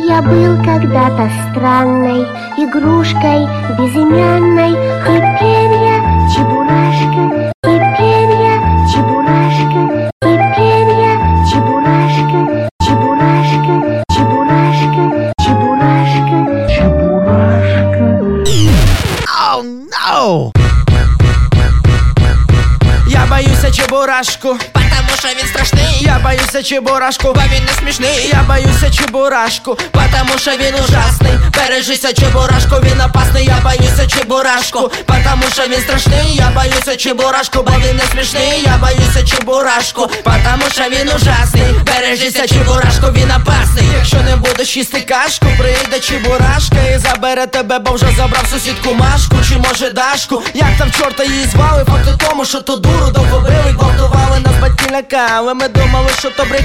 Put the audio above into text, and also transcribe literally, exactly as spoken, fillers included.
Я был когда-то странной игрушкой безымянной. Теперь я чебурашка, теперь я чебурашка, теперь я чебурашка, чебурашка, чебурашка, чебурашка, чебурашка. Oh no! Я боюся чебурашку, потому що він страшний. я боюся чебурашку, Бо він не смішний. я боюся чебурашку, Потому що він ужасний. Бережися чебурашку, він опасний. Я боюся чебурашку, потому що він страшний. Я боюся чебурашку, бо він не смішний. Я боюся чебурашку, потому що він ужасний. Бережися чебурашку, він опасний. Якщо не будеш їсти кашку, прийде чебурашка і забере тебе, бо вже забрав сусідку Машку, чи може Дашку. Як там чорта її звали? Факт у тому, що ту дуру довго били, гвалтували, нас батьки лякали. Ми думали, що то брехня.